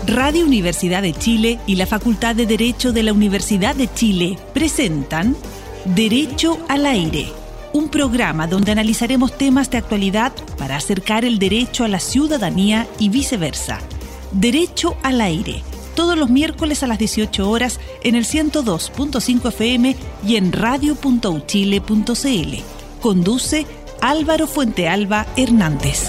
Radio Universidad de Chile y la Facultad de Derecho de la Universidad de Chile presentan Derecho al Aire, un programa donde analizaremos temas de actualidad para acercar el derecho a la ciudadanía y viceversa. Derecho al Aire, todos los miércoles a las 18 horas en el 102.5 FM y en radio.uchile.cl. Conduce Álvaro Fuentealba Hernández.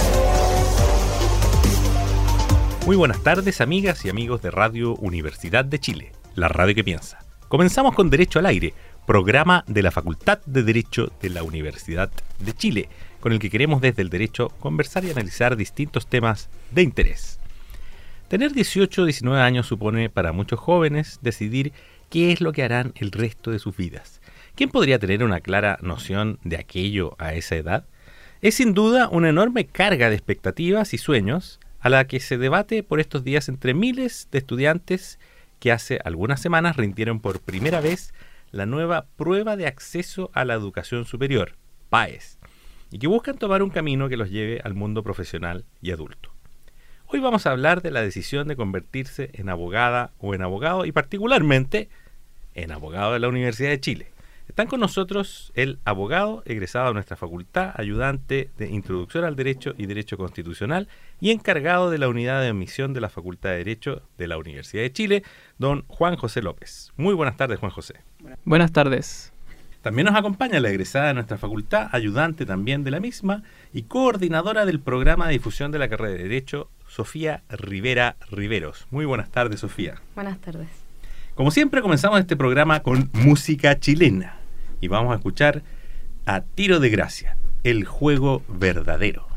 Muy buenas tardes, amigas y amigos de Radio Universidad de Chile, la radio que piensa. Comenzamos con Derecho al Aire, programa de la Facultad de Derecho de la Universidad de Chile, con el que queremos desde el derecho conversar y analizar distintos temas de interés. Tener 18 o 19 años supone para muchos jóvenes decidir qué es lo que harán el resto de sus vidas. ¿Quién podría tener una clara noción de aquello a esa edad? Es sin duda una enorme carga de expectativas y sueños a la que se debate por estos días entre miles de estudiantes que hace algunas semanas rindieron por primera vez la nueva prueba de acceso a la educación superior, PAES, y que buscan tomar un camino que los lleve al mundo profesional y adulto. Hoy vamos a hablar de la decisión de convertirse en abogada o en abogado y particularmente en abogado de la Universidad de Chile. Están con nosotros el abogado egresado de nuestra facultad, ayudante de Introducción al Derecho y Derecho Constitucional y encargado de la unidad de admisión de la Facultad de Derecho de la Universidad de Chile, don Juan José López. Muy buenas tardes, Juan José. Buenas tardes. También nos acompaña la egresada de nuestra facultad, ayudante también de la misma y coordinadora del programa de difusión de la carrera de Derecho, Sofía Rivera Riveros. Muy buenas tardes, Sofía. Buenas tardes. Como siempre, comenzamos este programa con música chilena y vamos a escuchar A Tiro de Gracia, El Juego Verdadero.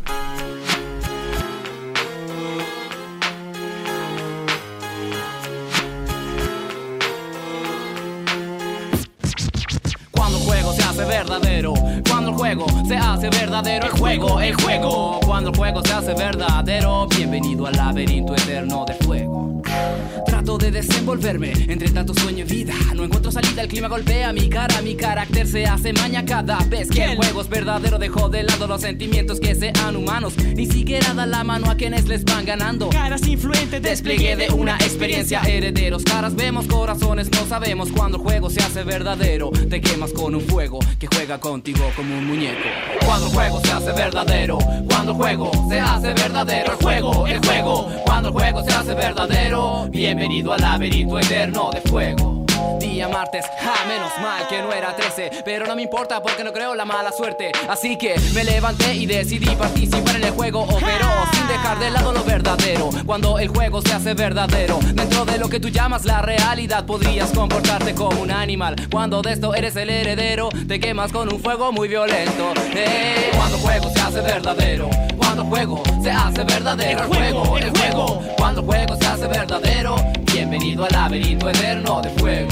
Cuando el juego se hace verdadero, cuando el juego se hace verdadero, el juego, cuando el juego se hace verdadero, bienvenido al laberinto eterno de fuego. Trato de desenvolverme entre tanto sueño y vida. No encuentro salida, el clima golpea mi cara. Mi carácter se hace maña cada vez que el juego es verdadero. Dejo de lado los sentimientos que sean humanos. Ni siquiera da la mano a quienes les van ganando. Caras influentes, despliegue de una experiencia. Herederos, caras vemos, corazones no sabemos. Cuando el juego se hace verdadero, te quemas con un fuego que juega contigo como un muñeco. Cuando el juego se hace verdadero, cuando el juego se hace verdadero, el juego, cuando el juego se hace verdadero, bienvenido al laberinto eterno de fuego. Día martes, menos mal que no era 13, pero no me importa porque no creo la mala suerte. Así que me levanté y decidí participar en el juego, pero sin dejar de lado lo verdadero. Cuando el juego se hace verdadero, dentro de lo que tú llamas la realidad, podrías comportarte como un animal. Cuando de esto eres el heredero, te quemas con un fuego muy violento. Cuando el juego se hace verdadero, cuando el juego se hace verdadero, el juego, cuando el juego se hace verdadero, bienvenido al laberinto eterno de fuego.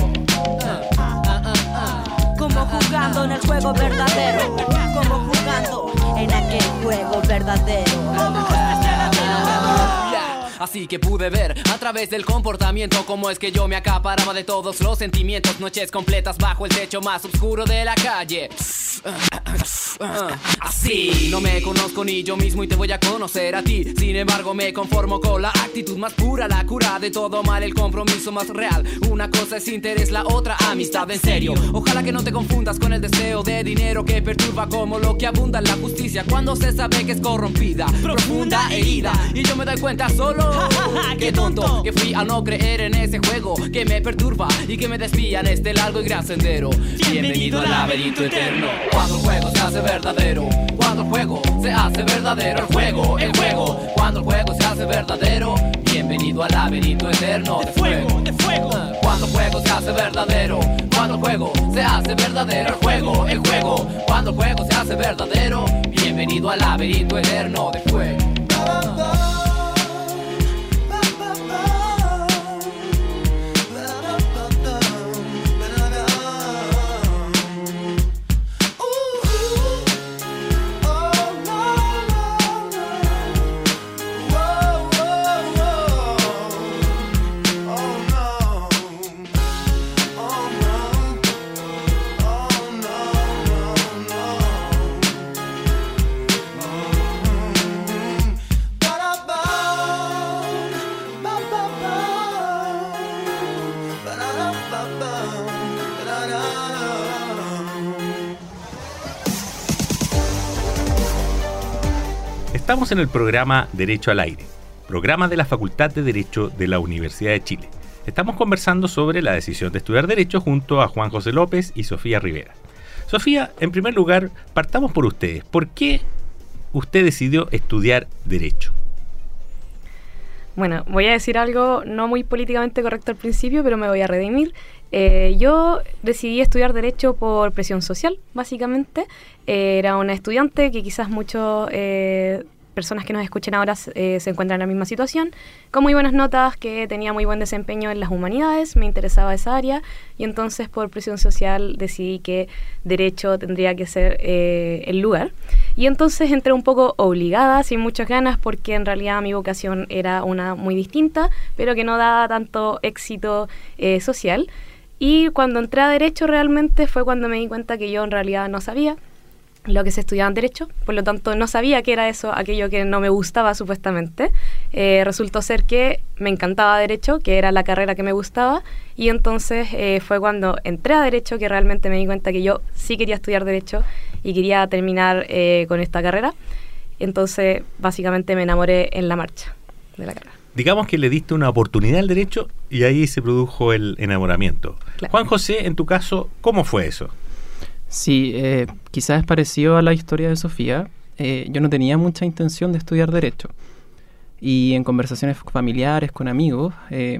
Como jugando en el juego verdadero, como jugando en aquel juego verdadero. Así que pude ver a través del comportamiento cómo es que yo me acaparaba de todos los sentimientos. Noches completas bajo el techo más oscuro de la calle. Así no me conozco ni yo mismo y te voy a conocer a ti. Sin embargo me conformo con la actitud más pura, la cura de todo mal, el compromiso más real. Una cosa es interés, la otra amistad en serio. Ojalá que no te confundas con el deseo de dinero que perturba como lo que abunda en la justicia cuando se sabe que es corrompida, profunda herida. Y yo me doy cuenta solo qué tonto que fui al no creer en ese juego que me perturba y que me desvía en este largo y gran sendero. Bienvenido al laberinto eterno. Cuando el juego se hace verdadero, cuando el juego se hace verdadero, el juego, cuando el juego se hace verdadero, bienvenido al laberinto eterno de fuego. Cuando el juego se hace verdadero, cuando el juego se hace verdadero, el juego, cuando el juego se hace verdadero, bienvenido al laberinto eterno de fuego. Estamos en el programa Derecho al Aire, programa de la Facultad de Derecho de la Universidad de Chile. Estamos conversando sobre la decisión de estudiar Derecho junto a Juan José López y Sofía Rivera. Sofía, en primer lugar, partamos por ustedes. ¿Por qué usted decidió estudiar Derecho? Bueno, voy a decir algo no muy políticamente correcto al principio, pero me voy a redimir. Yo decidí estudiar Derecho por presión social, básicamente. Era una estudiante que quizás muchas personas que nos escuchen ahora se encuentran en la misma situación, con muy buenas notas, que tenía muy buen desempeño en las humanidades, me interesaba esa área, y entonces por presión social decidí que Derecho tendría que ser el lugar. Y entonces entré un poco obligada, sin muchas ganas, porque en realidad mi vocación era una muy distinta, pero que no daba tanto éxito social. Y cuando entré a Derecho realmente fue cuando me di cuenta que yo en realidad no sabía lo que se estudiaba en Derecho, por lo tanto no sabía qué era eso, aquello que no me gustaba supuestamente. Resultó ser que me encantaba Derecho, que era la carrera que me gustaba, y entonces fue cuando entré a Derecho que realmente me di cuenta que yo sí quería estudiar Derecho y quería terminar con esta carrera. Entonces básicamente me enamoré en la marcha de la carrera. Digamos que le diste una oportunidad al Derecho y ahí se produjo el enamoramiento. Claro. Juan José, en tu caso, ¿cómo fue eso? Sí, quizás es parecido a la historia de Sofía. Yo no tenía mucha intención de estudiar Derecho. Y en conversaciones familiares, con amigos,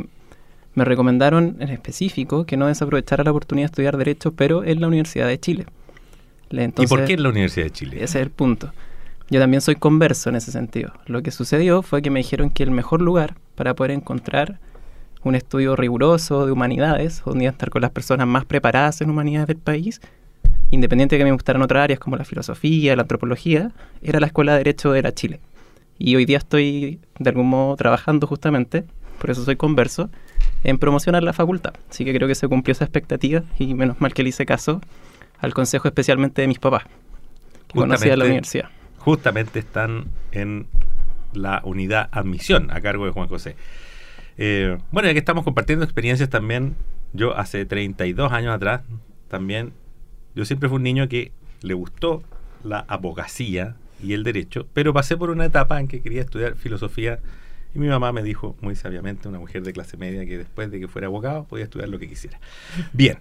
me recomendaron en específico que no desaprovechara la oportunidad de estudiar Derecho, pero en la Universidad de Chile. Entonces, ¿y por qué en la Universidad de Chile? Ese es el punto. Yo también soy converso en ese sentido. Lo que sucedió fue que me dijeron que el mejor lugar para poder encontrar un estudio riguroso de humanidades, donde iba a estar con las personas más preparadas en humanidades del país, independiente de que me gustaran otras áreas como la filosofía, la antropología, era la Escuela de Derecho de la Chile. Y hoy día estoy, de algún modo, trabajando justamente, por eso soy converso, en promocionar la facultad. Así que creo que se cumplió esa expectativa y menos mal que le hice caso al consejo especialmente de mis papás, que conocía la universidad. Justamente están en la unidad admisión a cargo de Juan José. Bueno, ya que estamos compartiendo experiencias también, yo hace 32 años atrás también, yo siempre fui un niño que le gustó la abogacía y el derecho, pero pasé por una etapa en que quería estudiar filosofía y mi mamá me dijo muy sabiamente, una mujer de clase media, que después de que fuera abogado podía estudiar lo que quisiera. Bien,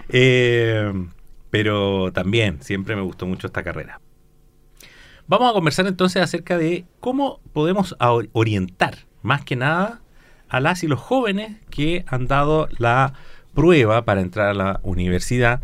pero también siempre me gustó mucho esta carrera. Vamos a conversar entonces acerca de cómo podemos orientar, más que nada, a las y los jóvenes que han dado la prueba para entrar a la universidad,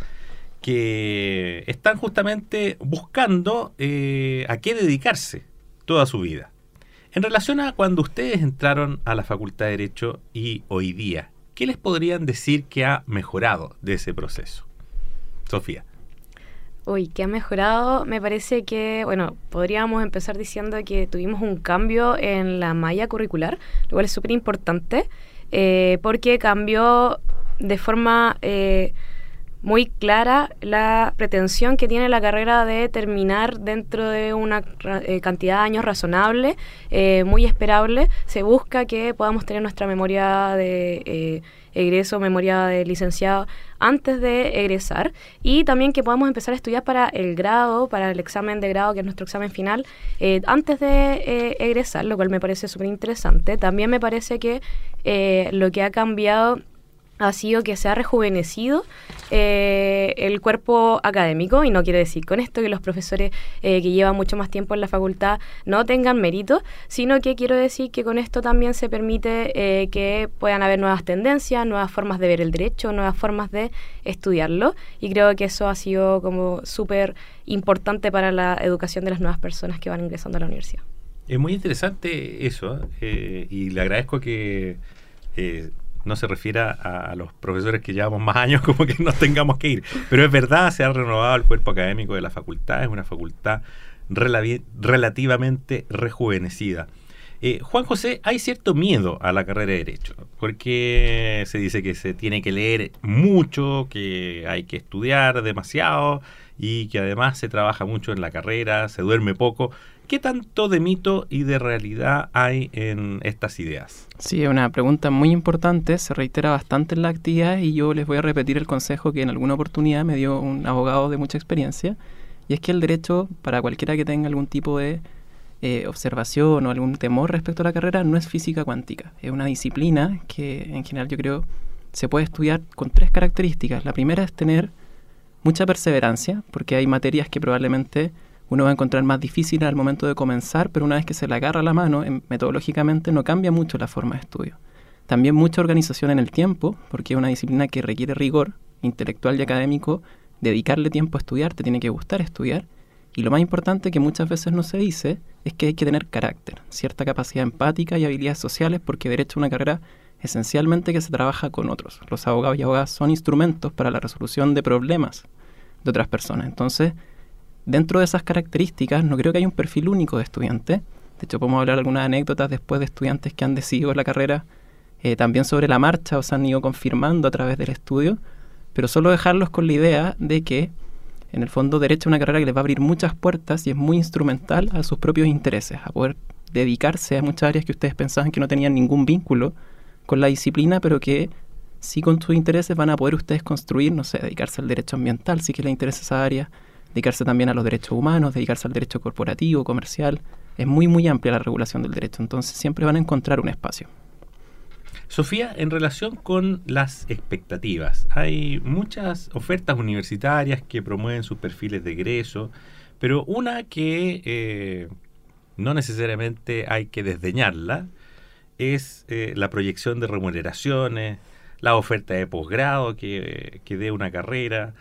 que están justamente buscando a qué dedicarse toda su vida. En relación a cuando ustedes entraron a la Facultad de Derecho y hoy día, ¿qué les podrían decir que ha mejorado de ese proceso? Sofía. Uy, ¿qué ha mejorado? Me parece que, bueno, podríamos empezar diciendo que tuvimos un cambio en la malla curricular, lo cual es súper importante, porque cambió de forma muy clara la pretensión que tiene la carrera de terminar dentro de una cantidad de años razonable, muy esperable. Se busca que podamos tener nuestra memoria de egreso, memoria de licenciado antes de egresar, y también que podamos empezar a estudiar para el grado, para el examen de grado, que es nuestro examen final, antes de egresar, lo cual me parece súper interesante. También me parece que lo que ha cambiado ha sido que se ha rejuvenecido el cuerpo académico, y no quiere decir con esto que los profesores que llevan mucho más tiempo en la facultad no tengan mérito, sino que quiero decir que con esto también se permite que puedan haber nuevas tendencias, nuevas formas de ver el derecho, nuevas formas de estudiarlo, y creo que eso ha sido como súper importante para la educación de las nuevas personas que van ingresando a la universidad. Es muy interesante eso, y le agradezco que no se refiera a los profesores que llevamos más años como que nos tengamos que ir. Pero es verdad, se ha renovado el cuerpo académico de la facultad, es una facultad relativamente rejuvenecida. Juan José, hay cierto miedo a la carrera de Derecho, porque se dice que se tiene que leer mucho, que hay que estudiar demasiado y que además se trabaja mucho en la carrera, se duerme poco. ¿Qué tanto de mito y de realidad hay en estas ideas? Sí, es una pregunta muy importante, se reitera bastante en la actividad y yo les voy a repetir el consejo que en alguna oportunidad me dio un abogado de mucha experiencia, y es que el derecho, para cualquiera que tenga algún tipo de observación o algún temor respecto a la carrera, no es física cuántica. Es una disciplina que en general yo creo se puede estudiar con 3 características. La primera es tener mucha perseverancia, porque hay materias que probablemente uno va a encontrar más difíciles al momento de comenzar, pero una vez que se le agarra la mano, metodológicamente no cambia mucho la forma de estudio. También mucha organización en el tiempo, porque es una disciplina que requiere rigor intelectual y académico. Dedicarle tiempo a estudiar, te tiene que gustar estudiar. Y lo más importante, que muchas veces no se dice, es que hay que tener carácter, cierta capacidad empática y habilidades sociales, porque derecho es una carrera esencialmente que se trabaja con otros. Los abogados y abogadas son instrumentos para la resolución de problemas de otras personas. Entonces, dentro de esas características, no creo que haya un perfil único de estudiante. De hecho, podemos hablar de algunas anécdotas después de estudiantes que han decidido la carrera también sobre la marcha o se han ido confirmando a través del estudio, pero solo dejarlos con la idea de que, en el fondo, derecho es una carrera que les va a abrir muchas puertas y es muy instrumental a sus propios intereses, a poder dedicarse a muchas áreas que ustedes pensaban que no tenían ningún vínculo con la disciplina, pero que sí con sus intereses van a poder ustedes construir, no sé, dedicarse al derecho ambiental, si que les interesa esa área, dedicarse también a los derechos humanos, dedicarse al derecho corporativo, comercial. Es muy, muy amplia la regulación del derecho, entonces siempre van a encontrar un espacio. Sofía, en relación con las expectativas, hay muchas ofertas universitarias que promueven sus perfiles de egreso, pero una que no necesariamente hay que desdeñarla es la proyección de remuneraciones, la oferta de posgrado que dé una carrera,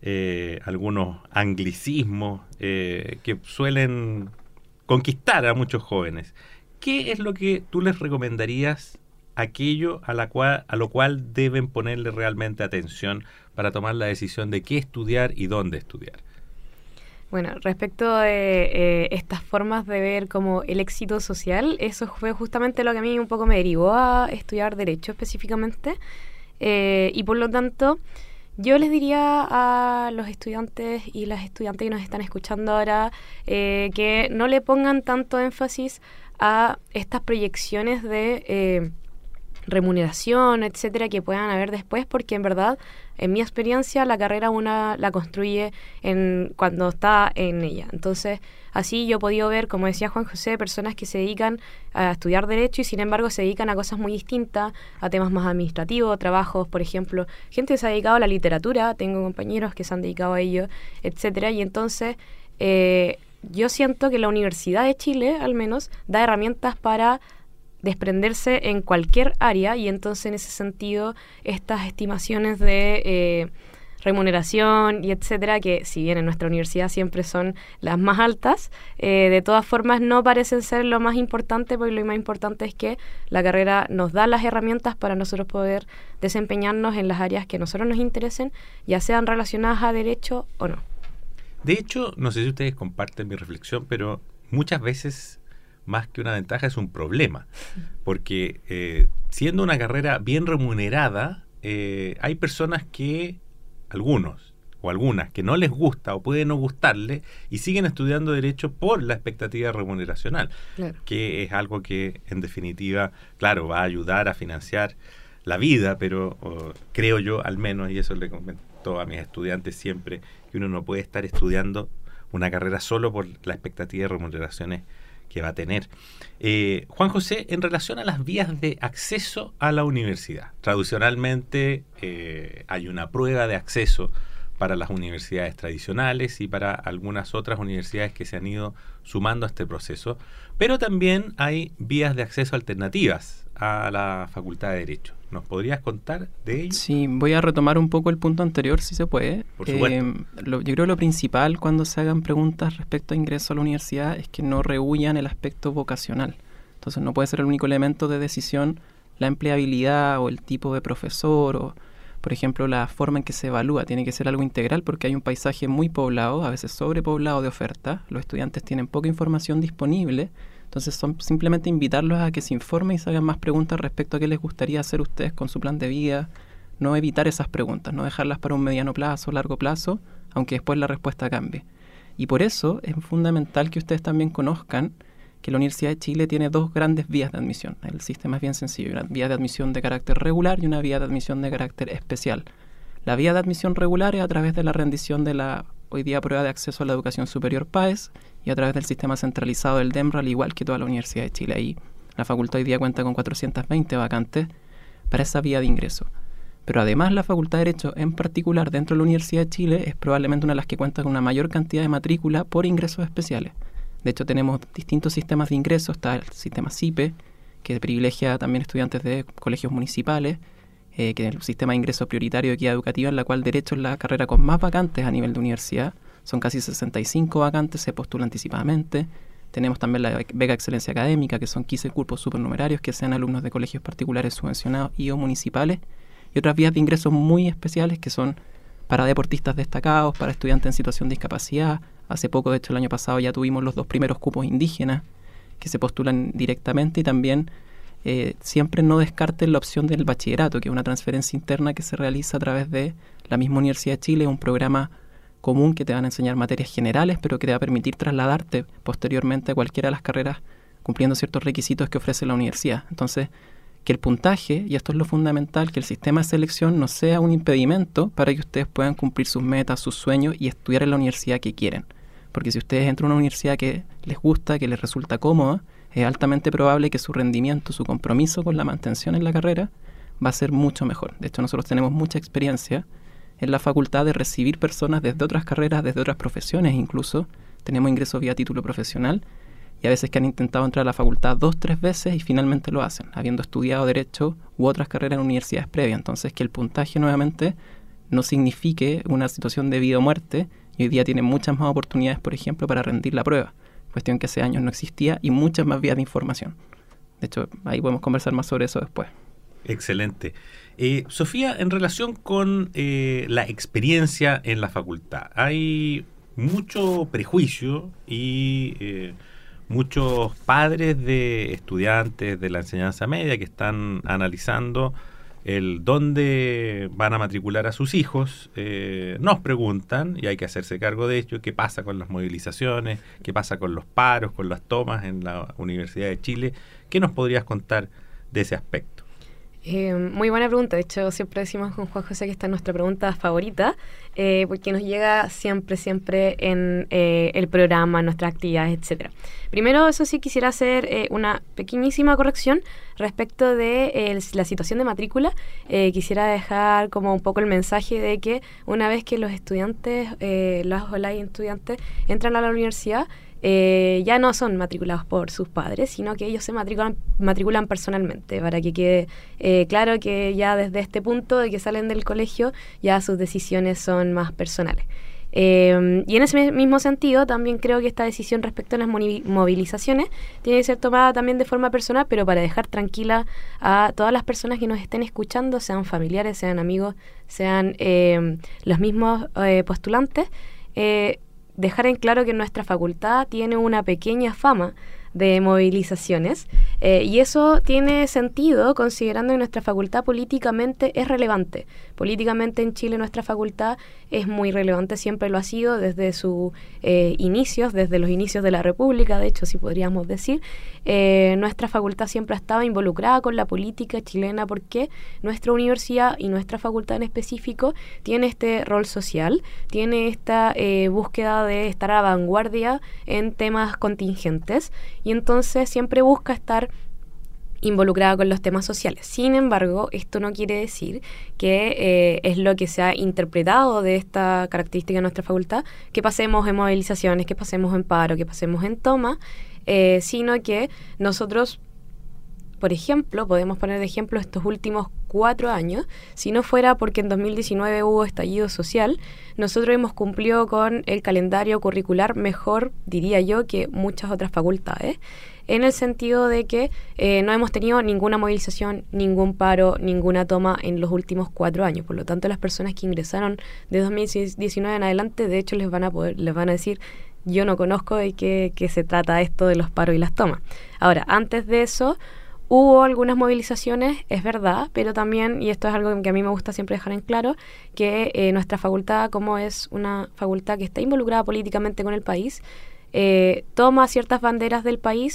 algunos anglicismos que suelen conquistar a muchos jóvenes. ¿Qué es lo que tú les recomendarías, aquello a lo cual deben ponerle realmente atención para tomar la decisión de qué estudiar y dónde estudiar? Bueno, respecto de estas formas de ver como el éxito social, eso fue justamente lo que a mí un poco me derivó a estudiar Derecho específicamente, y por lo tanto yo les diría a los estudiantes y las estudiantes que nos están escuchando ahora que no le pongan tanto énfasis a estas proyecciones de remuneración, etcétera, que puedan haber después, porque en verdad, en mi experiencia, la carrera una la construye cuando está en ella. Entonces, así yo he podido ver, como decía Juan José, personas que se dedican a estudiar Derecho y sin embargo se dedican a cosas muy distintas, a temas más administrativos, trabajos, por ejemplo, gente que se ha dedicado a la literatura, tengo compañeros que se han dedicado a ello, etcétera, y entonces yo siento que la Universidad de Chile, al menos, da herramientas para desprenderse en cualquier área, y entonces en ese sentido estas estimaciones de remuneración y etcétera, que si bien en nuestra universidad siempre son las más altas, de todas formas no parecen ser lo más importante, porque lo más importante es que la carrera nos da las herramientas para nosotros poder desempeñarnos en las áreas que a nosotros nos interesen, ya sean relacionadas a derecho o no. De hecho, no sé si ustedes comparten mi reflexión, pero muchas veces más que una ventaja es un problema, porque siendo una carrera bien remunerada, hay personas que, algunos o algunas, que no les gusta o puede no gustarle y siguen estudiando Derecho por la expectativa remuneracional, claro, que es algo que en definitiva, claro, va a ayudar a financiar la vida, pero creo yo al menos, y eso le comento a mis estudiantes siempre, que uno no puede estar estudiando una carrera solo por la expectativa de remuneraciones que va a tener. Juan José, en relación a las vías de acceso a la universidad, tradicionalmente hay una prueba de acceso para las universidades tradicionales y para algunas otras universidades que se han ido sumando a este proceso, pero también hay vías de acceso alternativas a la Facultad de Derecho. ¿Nos podrías contar de ello? Sí, voy a retomar un poco el punto anterior, si se puede. Por supuesto. Yo creo que lo principal cuando se hagan preguntas respecto a ingreso a la universidad es que no rehuyan el aspecto vocacional. Entonces no puede ser el único elemento de decisión la empleabilidad o el tipo de profesor o, por ejemplo, la forma en que se evalúa. Tiene que ser algo integral porque hay un paisaje muy poblado, a veces sobrepoblado de oferta. Los estudiantes tienen poca información disponible. Entonces son simplemente invitarlos a que se informen y se hagan más preguntas respecto a qué les gustaría hacer ustedes con su plan de vida. No evitar esas preguntas, no dejarlas para un mediano plazo, largo plazo, aunque después la respuesta cambie. Y por eso es fundamental que ustedes también conozcan que la Universidad de Chile tiene 2 grandes vías de admisión. El sistema es bien sencillo, una vía de admisión de carácter regular y una vía de admisión de carácter especial. La vía de admisión regular es a través de la rendición de la hoy día prueba de acceso a la educación superior PAES y a través del sistema centralizado del DEMRA, al igual que toda la Universidad de Chile. Ahí la facultad hoy día cuenta con 420 vacantes para esa vía de ingreso. Pero además la Facultad de Derecho, en particular dentro de la Universidad de Chile, es probablemente una de las que cuenta con una mayor cantidad de matrícula por ingresos especiales. De hecho, tenemos distintos sistemas de ingreso. Está el sistema CIPE, que privilegia también estudiantes de colegios municipales, que es el sistema de ingreso prioritario de equidad educativa, en la cual Derecho es la carrera con más vacantes a nivel de universidad. Son casi 65 vacantes, se postula anticipadamente. Tenemos también la beca Excelencia Académica, que son 15 cupos supernumerarios que sean alumnos de colegios particulares subvencionados y o municipales. Y otras vías de ingresos muy especiales que son para deportistas destacados, para estudiantes en situación de discapacidad. Hace poco, de hecho el año pasado, ya tuvimos los 2 primeros cupos indígenas que se postulan directamente, y también siempre no descarten la opción del bachillerato, que es una transferencia interna que se realiza a través de la misma Universidad de Chile, un programa común que te van a enseñar materias generales, pero que te va a permitir trasladarte posteriormente a cualquiera de las carreras cumpliendo ciertos requisitos que ofrece la universidad. Entonces, que el puntaje, y esto es lo fundamental, que el sistema de selección no sea un impedimento para que ustedes puedan cumplir sus metas, sus sueños y estudiar en la universidad que quieren. Porque si ustedes entran a una universidad que les gusta, que les resulta cómoda, es altamente probable que su rendimiento, su compromiso con la mantención en la carrera va a ser mucho mejor. De hecho, nosotros tenemos mucha experiencia en la facultad de recibir personas desde otras carreras, desde otras profesiones incluso. Tenemos ingresos vía título profesional, y a veces que han intentado entrar a la facultad 2, 3 veces y finalmente lo hacen, habiendo estudiado Derecho u otras carreras en universidades previas. Entonces, que el puntaje nuevamente no signifique una situación de vida o muerte, y hoy día tienen muchas más oportunidades, por ejemplo, para rendir la prueba, cuestión que hace años no existía, y muchas más vías de información. De hecho, ahí podemos conversar más sobre eso después. Excelente. Sofía, en relación con la experiencia en la facultad, hay mucho prejuicio y muchos padres de estudiantes de la enseñanza media que están analizando el dónde van a matricular a sus hijos. Nos preguntan, y hay que hacerse cargo de ello, qué pasa con las movilizaciones, qué pasa con los paros, con las tomas en la Universidad de Chile. ¿Qué nos podrías contar de ese aspecto? Muy buena pregunta. De hecho, siempre decimos con Juan José que esta es nuestra pregunta favorita, porque nos llega siempre en el programa, en nuestras actividades, etcétera. Primero, eso sí, quisiera hacer una pequeñísima corrección respecto de la situación de matrícula. Quisiera dejar como un poco el mensaje de que una vez que los estudiantes, las o las estudiantes entran a la universidad, ya no son matriculados por sus padres, sino que ellos se matriculan personalmente, para que quede claro que ya desde este punto de que salen del colegio ya sus decisiones son más personales. Y en ese mismo sentido también creo que esta decisión respecto a las movilizaciones tiene que ser tomada también de forma personal, pero para dejar tranquila a todas las personas que nos estén escuchando, sean familiares, sean amigos, sean los mismos postulantes, dejar en claro que nuestra facultad tiene una pequeña fama de movilizaciones, y eso tiene sentido considerando que nuestra facultad políticamente es relevante. Políticamente en Chile nuestra facultad es muy relevante, siempre lo ha sido desde sus inicios, desde los inicios de la República, de hecho, sí podríamos decir. Nuestra facultad siempre ha estado involucrada con la política chilena porque nuestra universidad y nuestra facultad en específico tiene este rol social, tiene esta búsqueda de estar a vanguardia en temas contingentes, y entonces siempre busca estar involucrada con los temas sociales. Sin embargo, esto no quiere decir que es lo que se ha interpretado de esta característica de nuestra facultad, que pasemos en movilizaciones, que pasemos en paro, que pasemos en toma, sino que nosotros, por ejemplo, podemos poner de ejemplo estos últimos 4 años, si no fuera porque en 2019 hubo estallido social, nosotros hemos cumplido con el calendario curricular mejor, diría yo, que muchas otras facultades, en el sentido de que no hemos tenido ninguna movilización, ningún paro, ninguna toma en los últimos 4 años. Por lo tanto, las personas que ingresaron de 2019 en adelante, de hecho, les van a decir: yo no conozco de qué se trata esto de los paros y las tomas. Ahora, antes de eso, hubo algunas movilizaciones, es verdad, pero también, y esto es algo que a mí me gusta siempre dejar en claro, que nuestra facultad, como es una facultad que está involucrada políticamente con el país, toma ciertas banderas del país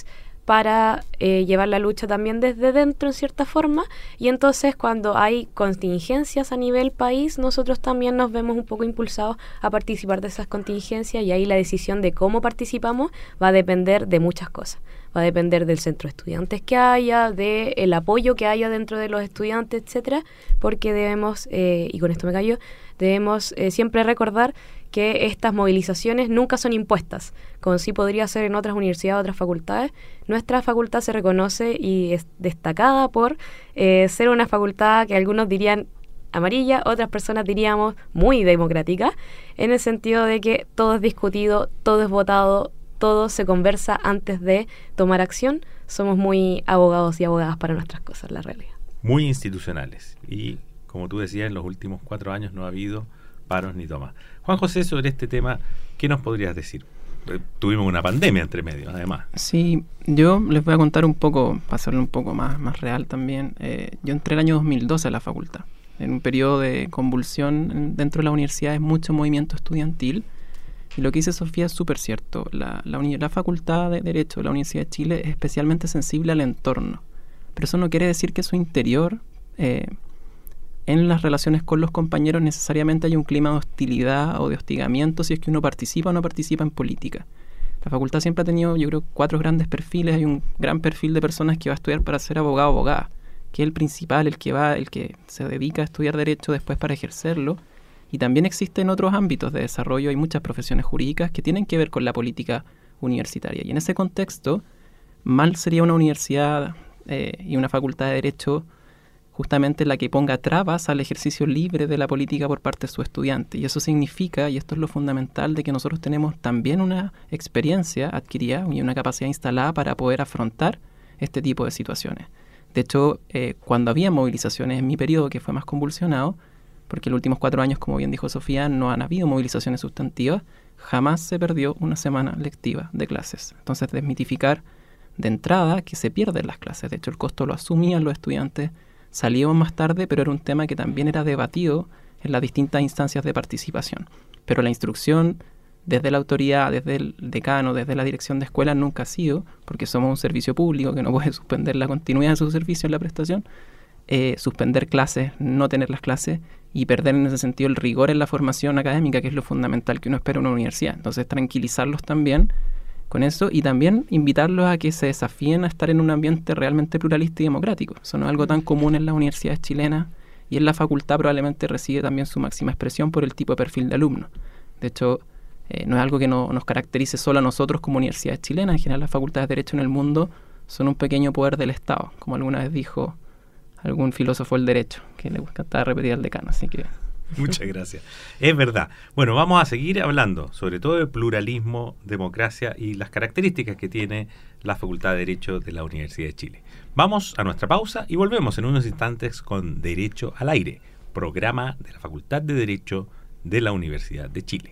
para llevar la lucha también desde dentro en cierta forma, y entonces cuando hay contingencias a nivel país, nosotros también nos vemos un poco impulsados a participar de esas contingencias, y ahí la decisión de cómo participamos va a depender de muchas cosas. Va a depender del centro de estudiantes que haya, del apoyo que haya dentro de los estudiantes, etcétera, porque debemos, y con esto me callo, debemos siempre recordar que estas movilizaciones nunca son impuestas, como sí podría ser en otras universidades, otras facultades. Nuestra facultad se reconoce y es destacada por ser una facultad que algunos dirían amarilla, otras personas diríamos muy democrática, en el sentido de que todo es discutido, todo es votado, todo se conversa antes de tomar acción. Somos muy abogados y abogadas para nuestras cosas, la realidad. Muy institucionales. Y como tú decías, en los últimos 4 años no ha habido paros ni tomas. Juan José, sobre este tema, ¿qué nos podrías decir? Tuvimos una pandemia entre medio, además. Sí, yo les voy a contar un poco, para hacerlo un poco más real también. Yo entré el año 2012 a la facultad, en un periodo de convulsión dentro de la universidad, es mucho movimiento estudiantil. Y lo que dice Sofía es súper cierto. La Facultad de Derecho de la Universidad de Chile es especialmente sensible al entorno. Pero eso no quiere decir que su interior, en las relaciones con los compañeros, necesariamente haya un clima de hostilidad o de hostigamiento si es que uno participa o no participa en política. La facultad siempre ha tenido, yo creo, 4 grandes perfiles. Hay un gran perfil de personas que va a estudiar para ser abogado o abogada, que es el principal, el que se dedica a estudiar Derecho después para ejercerlo. Y también existen otros ámbitos de desarrollo, hay muchas profesiones jurídicas que tienen que ver con la política universitaria. Y en ese contexto, mal sería una universidad y una facultad de Derecho justamente la que ponga trabas al ejercicio libre de la política por parte de sus estudiantes. Y eso significa, y esto es lo fundamental, de que nosotros tenemos también una experiencia adquirida y una capacidad instalada para poder afrontar este tipo de situaciones. De hecho, cuando había movilizaciones en mi periodo, que fue más convulsionado, porque en los últimos 4 años, como bien dijo Sofía, no han habido movilizaciones sustantivas, jamás se perdió una semana lectiva de clases. Entonces, desmitificar de entrada que se pierden las clases. De hecho, el costo lo asumían los estudiantes, salíamos más tarde, pero era un tema que también era debatido en las distintas instancias de participación. Pero la instrucción desde la autoridad, desde el decano, desde la dirección de escuela nunca ha sido, porque somos un servicio público que no puede suspender la continuidad de su servicio en la prestación, suspender clases, no tener las clases y perder en ese sentido el rigor en la formación académica, que es lo fundamental que uno espera en una universidad. Entonces, tranquilizarlos también con eso y también invitarlos a que se desafíen a estar en un ambiente realmente pluralista y democrático. Eso no es algo tan común en las universidades chilenas, y en la facultad probablemente recibe también su máxima expresión por el tipo de perfil de alumnos. De hecho, no es algo que nos caracterice solo a nosotros como universidades chilenas. En general, las facultades de Derecho en el mundo son un pequeño poder del Estado, como alguna vez dijo algún filósofo del derecho, que le gustaba repetir al decano, así que... Muchas gracias. Es verdad. Bueno, vamos a seguir hablando sobre todo de pluralismo, democracia y las características que tiene la Facultad de Derecho de la Universidad de Chile. Vamos a nuestra pausa y volvemos en unos instantes con Derecho al Aire, programa de la Facultad de Derecho de la Universidad de Chile.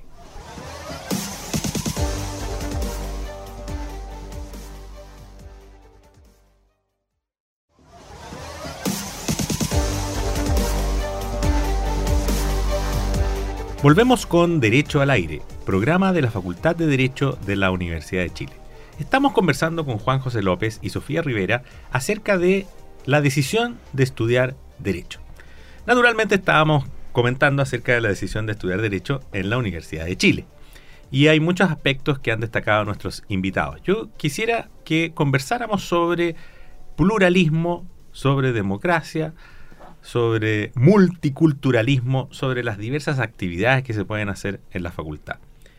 Volvemos con Derecho al Aire, programa de la Facultad de Derecho de la Universidad de Chile. Estamos conversando con Juan José López y Sofía Rivera acerca de la decisión de estudiar Derecho. Naturalmente estábamos comentando acerca de la decisión de estudiar Derecho en la Universidad de Chile. Y hay muchos aspectos que han destacado nuestros invitados. Yo quisiera que conversáramos sobre pluralismo, sobre democracia, sobre multiculturalismo, sobre las diversas actividades que se pueden hacer en la facultad.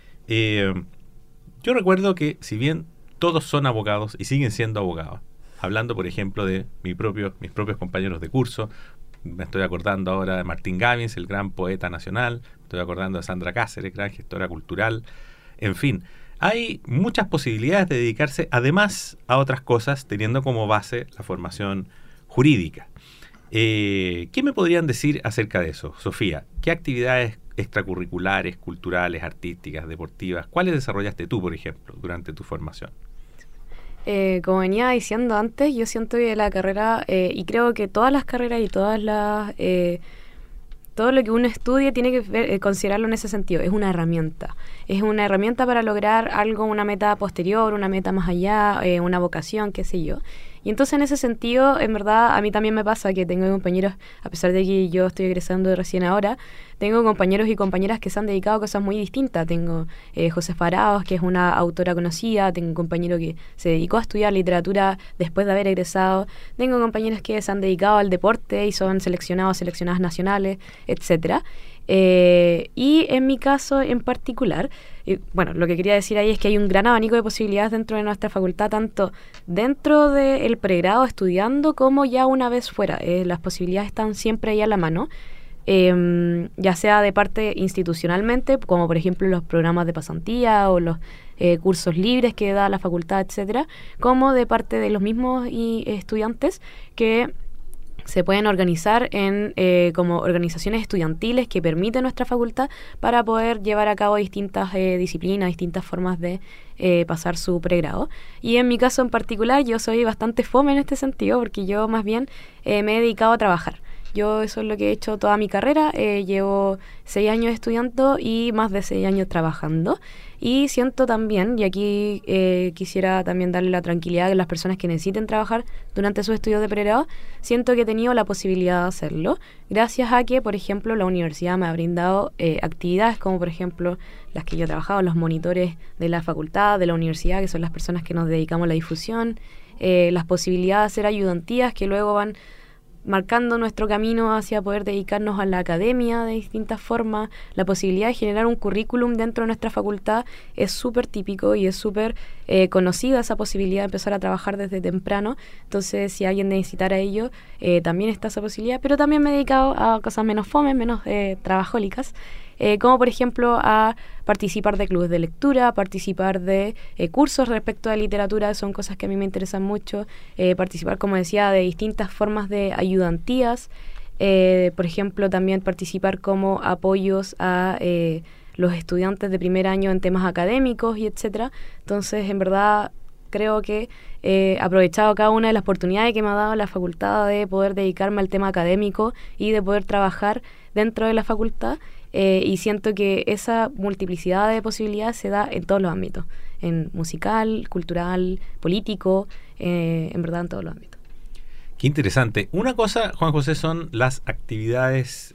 Yo recuerdo que si bien todos son abogados y siguen siendo abogados, hablando por ejemplo de mis propios compañeros de curso, me estoy acordando ahora de Martín Gavins, el gran poeta nacional, me estoy acordando de Sandra Cáceres, gran gestora cultural, en fin, hay muchas posibilidades de dedicarse además a otras cosas teniendo como base la formación jurídica. ¿Qué me podrían decir acerca de eso, Sofía? ¿Qué actividades extracurriculares, culturales, artísticas, deportivas, cuáles desarrollaste tú, por ejemplo, durante tu formación? Como venía diciendo antes, yo siento que la carrera, y creo que todas las carreras y todas las todo lo que uno estudie tiene que considerarlo en ese sentido. Es una herramienta. Es una herramienta para lograr algo, una meta posterior, una meta más allá, una vocación, qué sé yo. Y entonces en ese sentido, en verdad, a mí también me pasa que tengo compañeros, a pesar de que yo estoy egresando recién ahora, tengo compañeros y compañeras que se han dedicado a cosas muy distintas. Tengo José Faraos, que es una autora conocida. Tengo un compañero que se dedicó a estudiar literatura después de haber egresado. Tengo compañeros que se han dedicado al deporte y son seleccionadas nacionales, etcétera. Y en mi caso en particular, bueno, lo que quería decir ahí es que hay un gran abanico de posibilidades dentro de nuestra facultad, tanto dentro del pregrado estudiando como ya una vez fuera. Las posibilidades están siempre ahí a la mano, ya sea de parte institucionalmente, como por ejemplo los programas de pasantía o los cursos libres que da la facultad, etcétera, como de parte de los mismos estudiantes que se pueden organizar en como organizaciones estudiantiles que permiten nuestra facultad para poder llevar a cabo distintas disciplinas, distintas formas de pasar su pregrado. Y en mi caso en particular, yo soy bastante fome en este sentido, porque yo más bien me he dedicado a trabajar. Yo eso es lo que he hecho toda mi carrera. Llevo 6 años estudiando y más de 6 años trabajando. Y siento también, y aquí quisiera también darle la tranquilidad a las personas que necesiten trabajar durante sus estudios de pregrado, siento que he tenido la posibilidad de hacerlo, gracias a que, por ejemplo, la universidad me ha brindado actividades como, por ejemplo, las que yo he trabajado, los monitores de la facultad, de la universidad, que son las personas que nos dedicamos a la difusión, las posibilidades de hacer ayudantías que luego van marcando nuestro camino hacia poder dedicarnos a la academia de distintas formas. La posibilidad de generar un currículum dentro de nuestra facultad es súper típico y es súper conocida esa posibilidad de empezar a trabajar desde temprano. Entonces, si alguien necesitara ello, también está esa posibilidad. Pero también me he dedicado a cosas menos fome, menos trabajólicas, como por ejemplo a participar de clubes de lectura, participar de cursos respecto a literatura, son cosas que a mí me interesan mucho, participar, como decía, de distintas formas de ayudantías, por ejemplo, también participar como apoyos a los estudiantes de primer año en temas académicos y etcétera. Entonces, en verdad, creo que he aprovechado cada una de las oportunidades que me ha dado la facultad de poder dedicarme al tema académico y de poder trabajar dentro de la facultad. Y siento que esa multiplicidad de posibilidades se da en todos los ámbitos, en musical, cultural, político, en verdad en todos los ámbitos. Qué interesante. Una cosa, Juan José, son las actividades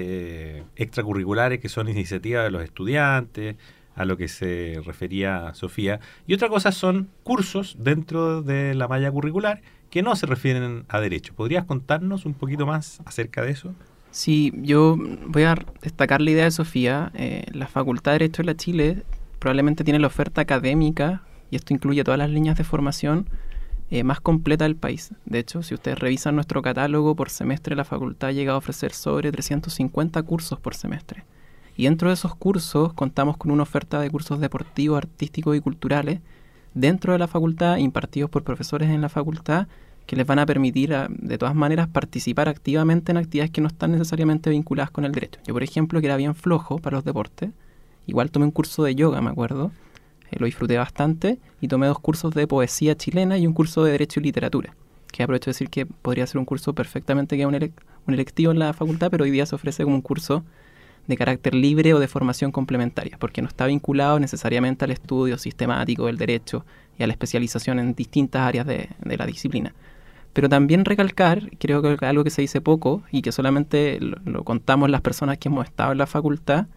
extracurriculares, que son iniciativas de los estudiantes, a lo que se refería Sofía, y otra cosa son cursos dentro de la malla curricular que no se refieren a derecho. ¿Podrías contarnos un poquito más acerca de eso? Sí, yo voy a destacar la idea de Sofía. La Facultad de Derecho de la Chile probablemente tiene la oferta académica, y esto incluye todas las líneas de formación, más completa del país. De hecho, si ustedes revisan nuestro catálogo por semestre, la facultad llega a ofrecer sobre 350 cursos por semestre. Y dentro de esos cursos contamos con una oferta de cursos deportivos, artísticos y culturales dentro de la facultad, impartidos por profesores en la facultad, que les van a permitir, de todas maneras, participar activamente en actividades que no están necesariamente vinculadas con el derecho. Yo, por ejemplo, que era bien flojo para los deportes, igual tomé un curso de yoga, me acuerdo, lo disfruté bastante, y tomé 2 cursos de poesía chilena y un curso de Derecho y Literatura, que aprovecho de decir que podría ser un curso perfectamente que es un electivo en la facultad, pero hoy día se ofrece como un curso de carácter libre o de formación complementaria, porque no está vinculado necesariamente al estudio sistemático del derecho y a la especialización en distintas áreas de la disciplina. Pero también recalcar, creo que algo que se dice poco y que solamente lo contamos las personas que hemos estado en la facultad,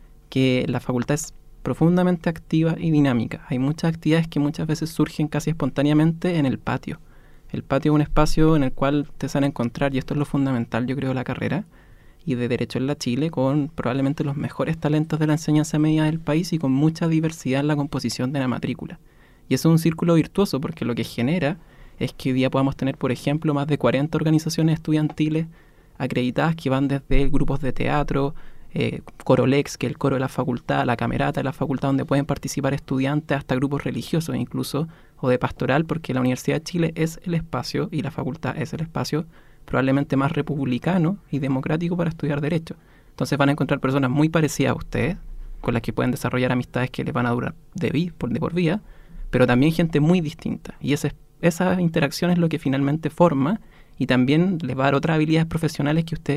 que la facultad es profundamente activa y dinámica. Hay muchas actividades que muchas veces surgen casi espontáneamente en el patio. El patio es un espacio en el cual te van a encontrar, y esto es lo fundamental, yo creo, de la carrera y de Derecho en la Chile, con probablemente los mejores talentos de la enseñanza media del país y con mucha diversidad en la composición de la matrícula. Y eso es un círculo virtuoso, porque lo que genera es que hoy día podamos tener, por ejemplo, más de 40 organizaciones estudiantiles acreditadas que van desde grupos de teatro, Corolex, que es el coro de la facultad, la camerata de la facultad, donde pueden participar estudiantes, hasta grupos religiosos incluso, o de pastoral, porque la Universidad de Chile es el espacio, y la facultad es el espacio probablemente más republicano y democrático para estudiar Derecho. Entonces van a encontrar personas muy parecidas a ustedes, con las que pueden desarrollar amistades que les van a durar de por vida, pero también gente muy distinta. Y esa interacción es lo que finalmente forma, y también les va a dar otras habilidades profesionales que ustedes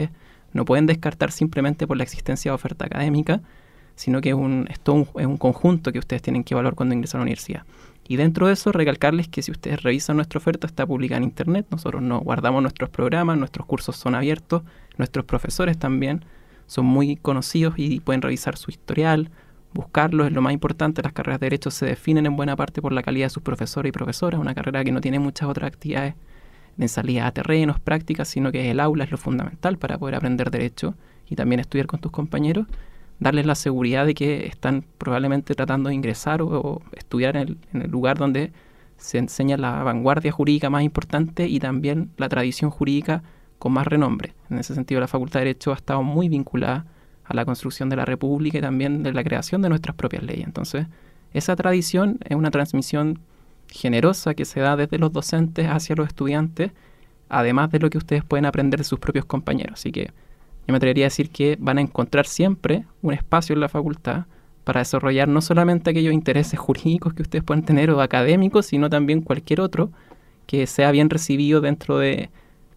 no pueden descartar simplemente por la existencia de oferta académica, sino que es un conjunto que ustedes tienen que evaluar cuando ingresan a la universidad. Y dentro de eso, recalcarles que si ustedes revisan nuestra oferta, está publicada en Internet. Nosotros no guardamos nuestros programas, nuestros cursos son abiertos, nuestros profesores también son muy conocidos y pueden revisar su historial, buscarlos. Es lo más importante. Las carreras de Derecho se definen en buena parte por la calidad de sus profesores y profesoras, una carrera que no tiene muchas otras actividades en salida a terrenos, prácticas, sino que el aula es lo fundamental para poder aprender Derecho y también estudiar con tus compañeros. Darles la seguridad de que están probablemente tratando de ingresar o estudiar en el lugar donde se enseña la vanguardia jurídica más importante y también la tradición jurídica con más renombre. En ese sentido, la Facultad de Derecho ha estado muy vinculada a la construcción de la República y también de la creación de nuestras propias leyes. Entonces, esa tradición es una transmisión generosa que se da desde los docentes hacia los estudiantes, además de lo que ustedes pueden aprender de sus propios compañeros. Así que yo me atrevería a decir que van a encontrar siempre un espacio en la facultad para desarrollar no solamente aquellos intereses jurídicos que ustedes pueden tener o académicos, sino también cualquier otro que sea bien recibido dentro de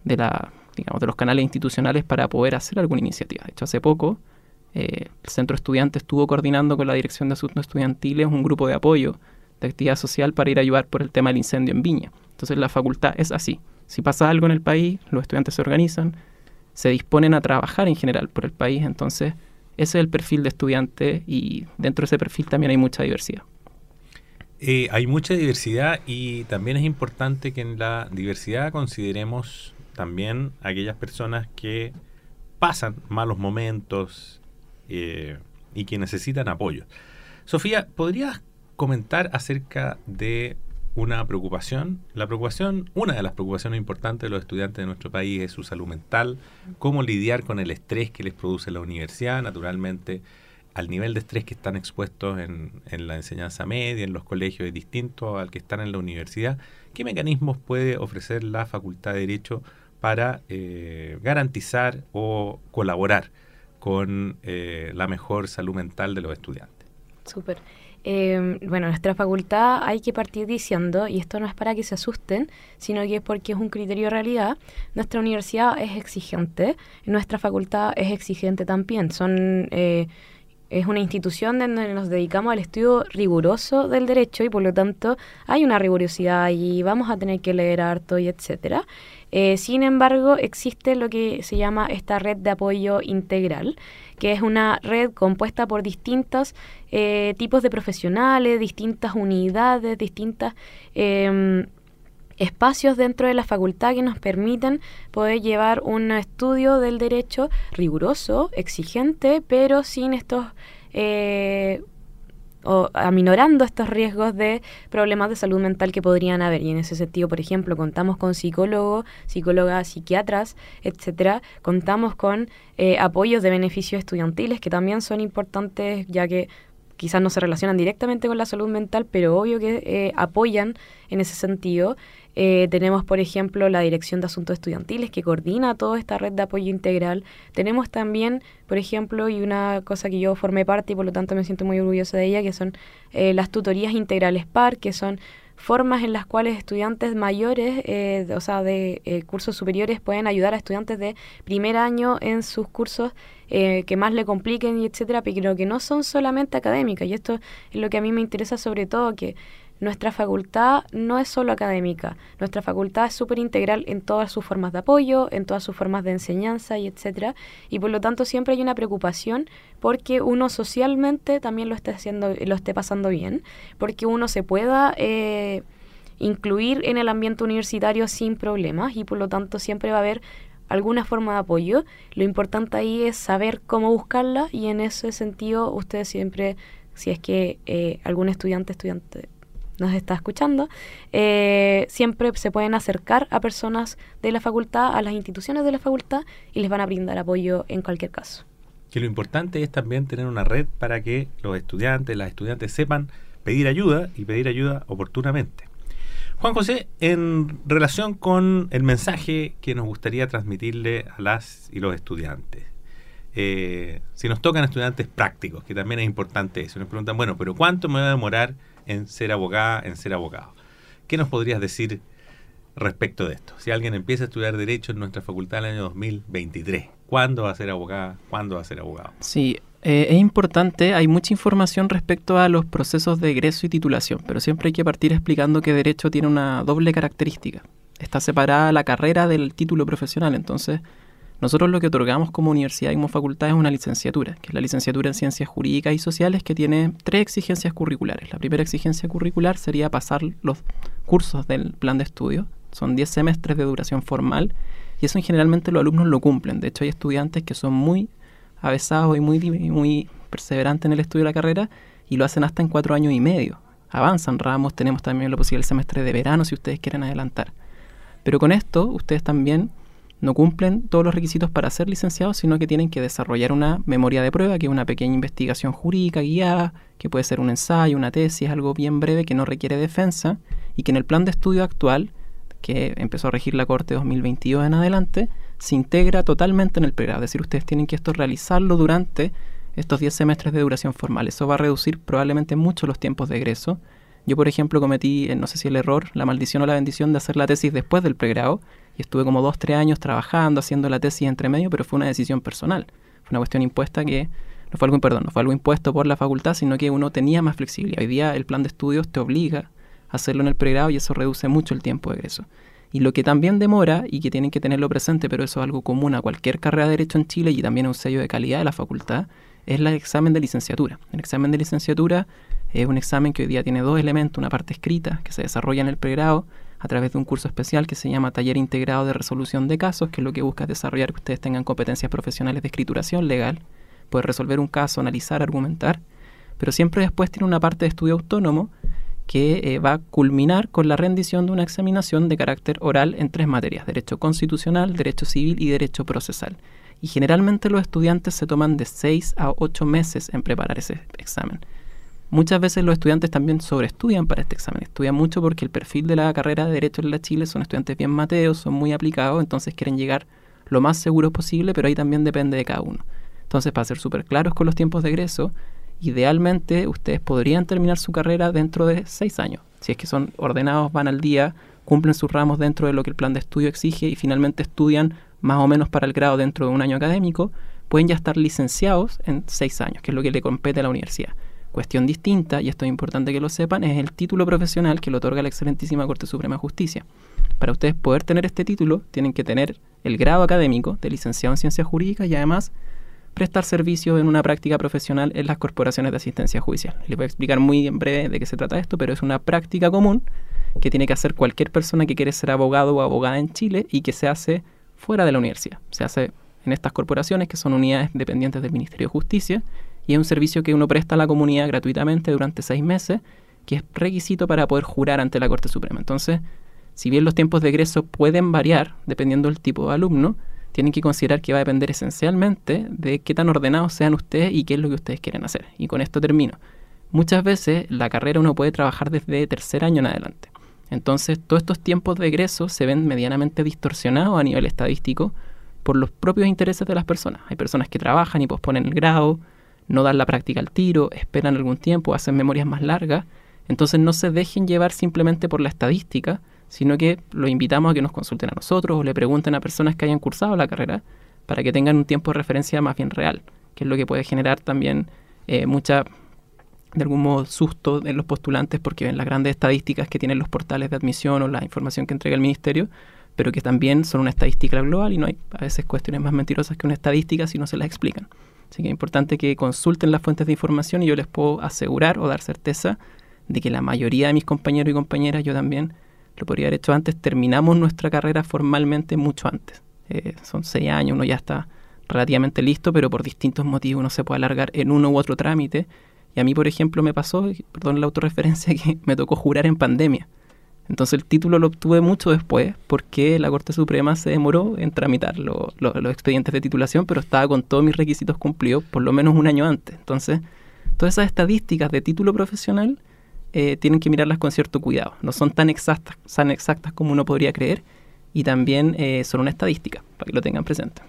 los canales institucionales para poder hacer alguna iniciativa. De hecho, hace poco el Centro Estudiante estuvo coordinando con la Dirección de Asuntos Estudiantiles un grupo de apoyo de actividad social para ir a ayudar por el tema del incendio en Viña. Entonces la facultad es así. Si pasa algo en el país, los estudiantes se organizan, se disponen a trabajar en general por el país. Entonces ese es el perfil de estudiante y dentro de ese perfil también hay mucha diversidad. Hay mucha diversidad y también es importante que en la diversidad consideremos también aquellas personas que pasan malos momentos y que necesitan apoyo. Sofía, ¿podrías comentar acerca de una preocupación? Una de las preocupaciones importantes de los estudiantes de nuestro país es su salud mental, cómo lidiar con el estrés que les produce la universidad, naturalmente al nivel de estrés que están expuestos en la enseñanza media, en los colegios es distinto al que están en la universidad. ¿Qué mecanismos puede ofrecer la Facultad de Derecho para garantizar o colaborar con la mejor salud mental de los estudiantes? Súper. Bueno, nuestra facultad hay que partir diciendo, y esto no es para que se asusten, sino que es porque es un criterio de realidad. Nuestra universidad es exigente, nuestra facultad es exigente también. Es una institución donde nos dedicamos al estudio riguroso del derecho y por lo tanto hay una rigurosidad y vamos a tener que leer harto y etcétera. Sin embargo, existe lo que se llama esta red de apoyo integral, que es una red compuesta por distintos tipos de profesionales, distintas unidades, distintas espacios dentro de la facultad que nos permiten poder llevar un estudio del derecho riguroso, exigente, pero sin estos o aminorando estos riesgos de problemas de salud mental que podrían haber. Y en ese sentido, por ejemplo, contamos con psicólogos, psicólogas, psiquiatras, etcétera. Contamos con apoyos de beneficios estudiantiles que también son importantes, ya que quizás no se relacionan directamente con la salud mental, pero obvio que apoyan en ese sentido. Tenemos, por ejemplo, la Dirección de Asuntos Estudiantiles que coordina toda esta red de apoyo integral. Tenemos también, por ejemplo, y una cosa que yo formé parte y por lo tanto me siento muy orgullosa de ella, que son las tutorías integrales PAR, que son formas en las cuales estudiantes mayores, de cursos superiores, pueden ayudar a estudiantes de primer año en sus cursos que más le compliquen y etcétera, pero que no son solamente académicas. Y esto es lo que a mí me interesa sobre todo, que nuestra facultad no es solo académica, nuestra facultad es súper integral en todas sus formas de apoyo, en todas sus formas de enseñanza y etcétera, y por lo tanto siempre hay una preocupación porque uno socialmente también lo esté pasando bien, porque uno se pueda incluir en el ambiente universitario sin problemas y por lo tanto siempre va a haber alguna forma de apoyo. Lo importante ahí es saber cómo buscarla y en ese sentido ustedes siempre, si es que algún estudiante nos está escuchando, siempre se pueden acercar a personas de la facultad, a las instituciones de la facultad y les van a brindar apoyo en cualquier caso. Que lo importante es también tener una red para que los estudiantes, las estudiantes sepan pedir ayuda y pedir ayuda oportunamente. Juan José, en relación con el mensaje que nos gustaría transmitirle a las y los estudiantes, si nos tocan estudiantes prácticos, que también es importante eso, nos preguntan, bueno, pero ¿cuánto me va a demorar en ser abogada, en ser abogado? ¿Qué nos podrías decir respecto de esto? Si alguien empieza a estudiar Derecho en nuestra facultad en el año 2023, ¿cuándo va a ser abogada? ¿Cuándo va a ser abogado? Sí, es importante, hay mucha información respecto a los procesos de egreso y titulación, pero siempre hay que partir explicando que Derecho tiene una doble característica. Está separada la carrera del título profesional, entonces nosotros lo que otorgamos como universidad y como facultad es una licenciatura, que es la licenciatura en Ciencias Jurídicas y Sociales, que tiene 3 exigencias curriculares. La primera exigencia curricular sería pasar los cursos del plan de estudio, son 10 semestres de duración formal, y eso generalmente los alumnos lo cumplen. De hecho, hay estudiantes que son muy avesados y muy perseverantes en el estudio de la carrera y lo hacen hasta en 4 años y medio. Avanzan ramos, tenemos también lo posible el semestre de verano si ustedes quieren adelantar. Pero con esto, ustedes también no cumplen todos los requisitos para ser licenciados, sino que tienen que desarrollar una memoria de prueba, que es una pequeña investigación jurídica guiada, que puede ser un ensayo, una tesis, algo bien breve que no requiere defensa y que en el plan de estudio actual, que empezó a regir la Corte 2022 en adelante, se integra totalmente en el pregrado. Es decir, ustedes tienen que realizarlo durante estos 10 semestres de duración formal. Eso va a reducir probablemente mucho los tiempos de egreso. Yo, por ejemplo, cometí, no sé si el error, la maldición o la bendición de hacer la tesis después del pregrado y estuve como 2-3 años trabajando, haciendo la tesis entre medio, pero fue una decisión personal. Fue una cuestión impuesta que no fue algo impuesto por la facultad, sino que uno tenía más flexibilidad. Hoy día el plan de estudios te obliga a hacerlo en el pregrado y eso reduce mucho el tiempo de egreso. Y lo que también demora, y que tienen que tenerlo presente, pero eso es algo común a cualquier carrera de Derecho en Chile y también es un sello de calidad de la facultad, es el examen de licenciatura. El examen de licenciatura es un examen que hoy día tiene 2 elementos, una parte escrita que se desarrolla en el pregrado a través de un curso especial que se llama Taller Integrado de Resolución de Casos, que lo que busca es desarrollar que ustedes tengan competencias profesionales de escrituración legal, poder resolver un caso, analizar, argumentar, pero siempre después tiene una parte de estudio autónomo que va a culminar con la rendición de una examinación de carácter oral en 3 materias, Derecho Constitucional, Derecho Civil y Derecho Procesal. Y generalmente los estudiantes se toman de 6 a 8 meses en preparar ese examen. Muchas veces los estudiantes también sobreestudian para este examen, estudian mucho porque el perfil de la carrera de Derecho en la Chile son estudiantes bien mateos, son muy aplicados, entonces quieren llegar lo más seguros posible, pero ahí también depende de cada uno. Entonces, para ser súper claros con los tiempos de egreso, idealmente ustedes podrían terminar su carrera dentro de 6 años. Si es que son ordenados, van al día, cumplen sus ramos dentro de lo que el plan de estudio exige y finalmente estudian más o menos para el grado dentro de un año académico, pueden ya estar licenciados en 6 años, que es lo que le compete a la universidad. Cuestión distinta, y esto es importante que lo sepan, es el título profesional que le otorga la excelentísima Corte Suprema de Justicia. Para ustedes poder tener este título, tienen que tener el grado académico de licenciado en Ciencias Jurídicas y además prestar servicio en una práctica profesional en las corporaciones de asistencia judicial. Les voy a explicar muy en breve de qué se trata esto, pero es una práctica común que tiene que hacer cualquier persona que quiere ser abogado o abogada en Chile y que se hace fuera de la universidad. Se hace en estas corporaciones que son unidades dependientes del Ministerio de Justicia y es un servicio que uno presta a la comunidad gratuitamente durante 6 meses, que es requisito para poder jurar ante la Corte Suprema. Entonces, si bien los tiempos de egreso pueden variar dependiendo del tipo de alumno, tienen que considerar que va a depender esencialmente de qué tan ordenados sean ustedes y qué es lo que ustedes quieren hacer. Y con esto termino. Muchas veces la carrera uno puede trabajar desde 3er año en adelante. Entonces, todos estos tiempos de egreso se ven medianamente distorsionados a nivel estadístico por los propios intereses de las personas. Hay personas que trabajan y posponen el grado, no dan la práctica al tiro, esperan algún tiempo, hacen memorias más largas. Entonces, no se dejen llevar simplemente por la estadística, sino que los invitamos a que nos consulten a nosotros o le pregunten a personas que hayan cursado la carrera para que tengan un tiempo de referencia más bien real, que es lo que puede generar también mucha, de algún modo, susto en los postulantes porque ven las grandes estadísticas que tienen los portales de admisión o la información que entrega el Ministerio, pero que también son una estadística global y no hay a veces cuestiones más mentirosas que una estadística si no se las explican. Así que es importante que consulten las fuentes de información y yo les puedo asegurar o dar certeza de que la mayoría de mis compañeros y compañeras, yo también lo podría haber hecho antes, terminamos nuestra carrera formalmente mucho antes. Son 6 años, uno ya está relativamente listo, pero por distintos motivos uno se puede alargar en uno u otro trámite. Y a mí, por ejemplo, me pasó, perdón la autorreferencia, que me tocó jurar en pandemia. Entonces el título lo obtuve mucho después porque la Corte Suprema se demoró en tramitar los expedientes de titulación, pero estaba con todos mis requisitos cumplidos por lo menos un año antes. Entonces, todas esas estadísticas de título profesional tienen que mirarlas con cierto cuidado. No son tan exactas como uno podría creer y también son una estadística, para que lo tengan presente.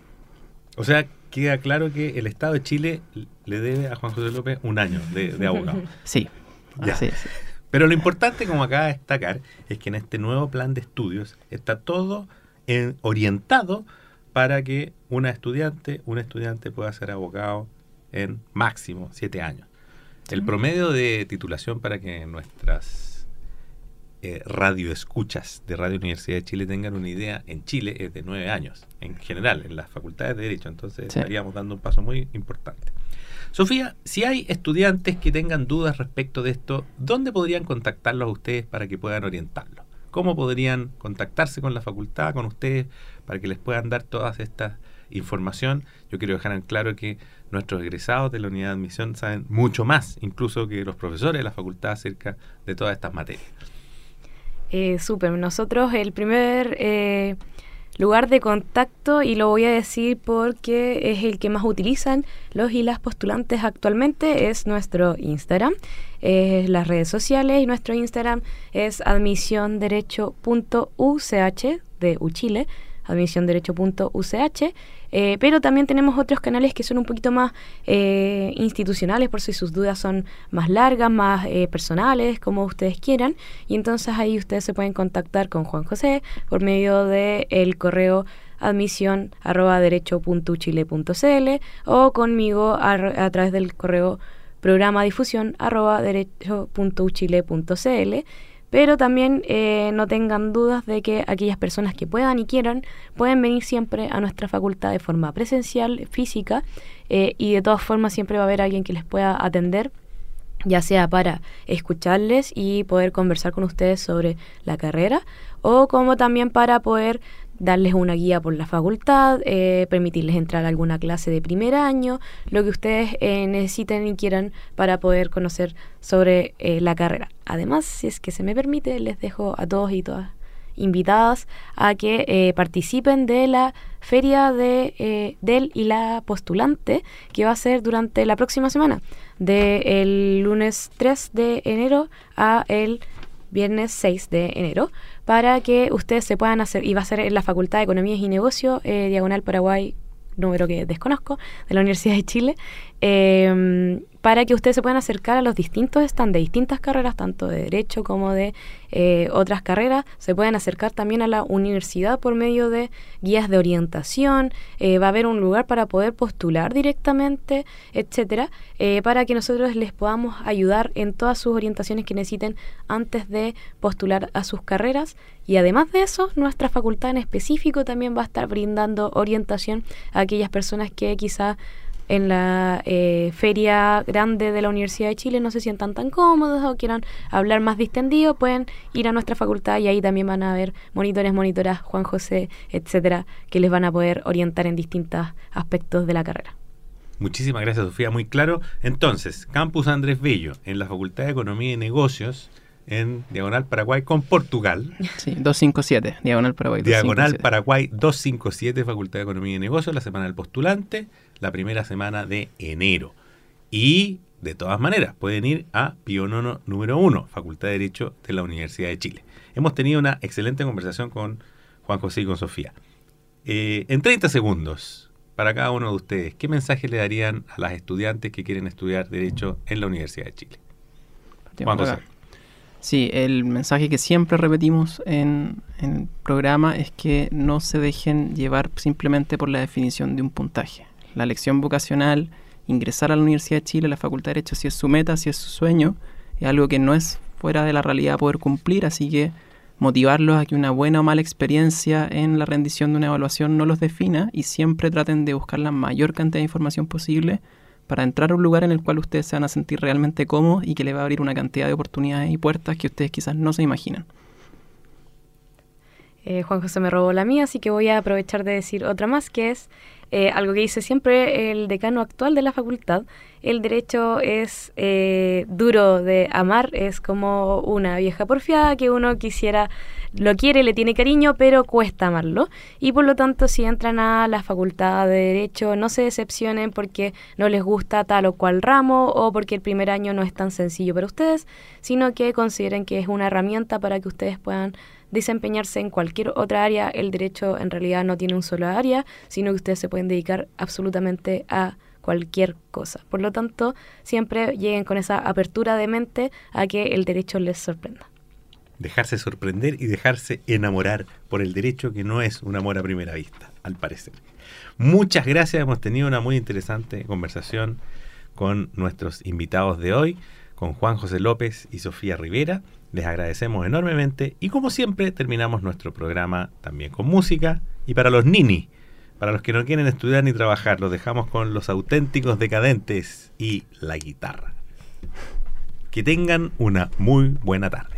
O sea, queda claro que el Estado de Chile le debe a Juan José López un año de abogado. Sí, ya. Así es. Pero lo importante, como acaba de destacar, es que en este nuevo plan de estudios está todo orientado para que un estudiante pueda ser abogado en máximo 7 años. El promedio de titulación para que nuestras radioescuchas de Radio Universidad de Chile tengan una idea, en Chile es de 9 años, en general, en las facultades de Derecho. Entonces estaríamos dando un paso muy importante. Sofía, si hay estudiantes que tengan dudas respecto de esto, ¿dónde podrían contactarlos a ustedes para que puedan orientarlos? ¿Cómo podrían contactarse con la facultad, con ustedes, para que les puedan dar toda esta información? Yo quiero dejar en claro que nuestros egresados de la unidad de admisión saben mucho más, incluso que los profesores de la facultad, acerca de todas estas materias. Súper. Nosotros el primer lugar de contacto, y lo voy a decir porque es el que más utilizan los y las postulantes actualmente, es nuestro Instagram, las redes sociales, y nuestro Instagram es admisionderecho.uch de Uchile, admisionderecho.uch, pero también tenemos otros canales que son un poquito más institucionales, por si sus dudas son más largas, más personales, como ustedes quieran, y entonces ahí ustedes se pueden contactar con Juan José por medio del correo admisión@derecho.uchile.cl o conmigo a través del correo programadifusión@derecho.uchile.cl. Pero también no tengan dudas de que aquellas personas que puedan y quieran pueden venir siempre a nuestra facultad de forma presencial, física, y de todas formas siempre va a haber alguien que les pueda atender, ya sea para escucharles y poder conversar con ustedes sobre la carrera, o como también para poder darles una guía por la facultad, permitirles entrar a alguna clase de primer año, lo que ustedes necesiten y quieran para poder conocer sobre la carrera. Además, si es que se me permite, les dejo a todos y todas invitadas a que participen de la feria del y la postulante, que va a ser durante la próxima semana, del lunes 3 de enero a el viernes 6 de enero, para que ustedes se puedan hacer, y va a ser en la Facultad de Economías y Negocios, Diagonal Paraguay, número que desconozco, de la Universidad de Chile, para que ustedes se puedan acercar a los distintos stands de distintas carreras, tanto de Derecho como de otras carreras. Se pueden acercar también a la universidad por medio de guías de orientación, va a haber un lugar para poder postular directamente, etcétera, para que nosotros les podamos ayudar en todas sus orientaciones que necesiten antes de postular a sus carreras. Y además de eso, nuestra facultad en específico también va a estar brindando orientación a aquellas personas que quizá en la feria grande de la Universidad de Chile no se sientan tan cómodos o quieran hablar más distendido, pueden ir a nuestra facultad y ahí también van a haber monitores, monitoras, Juan José, etcétera, que les van a poder orientar en distintos aspectos de la carrera. Muchísimas gracias, Sofía, muy claro. Entonces, Campus Andrés Bello, en la Facultad de Economía y Negocios, en Diagonal Paraguay con Portugal. Sí, 257, Diagonal Paraguay 257. Diagonal Paraguay 257, Facultad de Economía y Negocios, la semana del postulante, la primera semana de enero. Y, de todas maneras, pueden ir a Pío Nono número 1, Facultad de Derecho de la Universidad de Chile. Hemos tenido una excelente conversación con Juan José y con Sofía. En 30 segundos, para cada uno de ustedes, ¿qué mensaje le darían a las estudiantes que quieren estudiar Derecho en la Universidad de Chile? Juan José. Sí, el mensaje que siempre repetimos en el programa es que no se dejen llevar simplemente por la definición de un puntaje. La elección vocacional, ingresar a la Universidad de Chile, la Facultad de Derecho, si es su meta, si es su sueño, es algo que no es fuera de la realidad poder cumplir, así que motivarlos a que una buena o mala experiencia en la rendición de una evaluación no los defina, y siempre traten de buscar la mayor cantidad de información posible para entrar a un lugar en el cual ustedes se van a sentir realmente cómodos y que les va a abrir una cantidad de oportunidades y puertas que ustedes quizás no se imaginan. Juan José me robó la mía, así que voy a aprovechar de decir otra más, que es algo que dice siempre el decano actual de la facultad. El derecho es duro de amar, es como una vieja porfiada que uno lo quiere, le tiene cariño, pero cuesta amarlo. Y por lo tanto, si entran a la facultad de Derecho, no se decepcionen porque no les gusta tal o cual ramo o porque el primer año no es tan sencillo para ustedes, sino que consideren que es una herramienta para que ustedes puedan desempeñarse en cualquier otra área. El derecho en realidad no tiene un solo área, sino que ustedes se pueden dedicar absolutamente a cualquier cosa. Por lo tanto, siempre lleguen con esa apertura de mente a que el derecho les sorprenda. Dejarse sorprender y dejarse enamorar por el derecho, que no es un amor a primera vista, al parecer. Muchas gracias, hemos tenido una muy interesante conversación con nuestros invitados de hoy, con Juan José López y Sofía Rivera. Les agradecemos enormemente y como siempre terminamos nuestro programa también con música. Y para los nini, para los que no quieren estudiar ni trabajar, los dejamos con Los Auténticos Decadentes y la guitarra. Que tengan una muy buena tarde.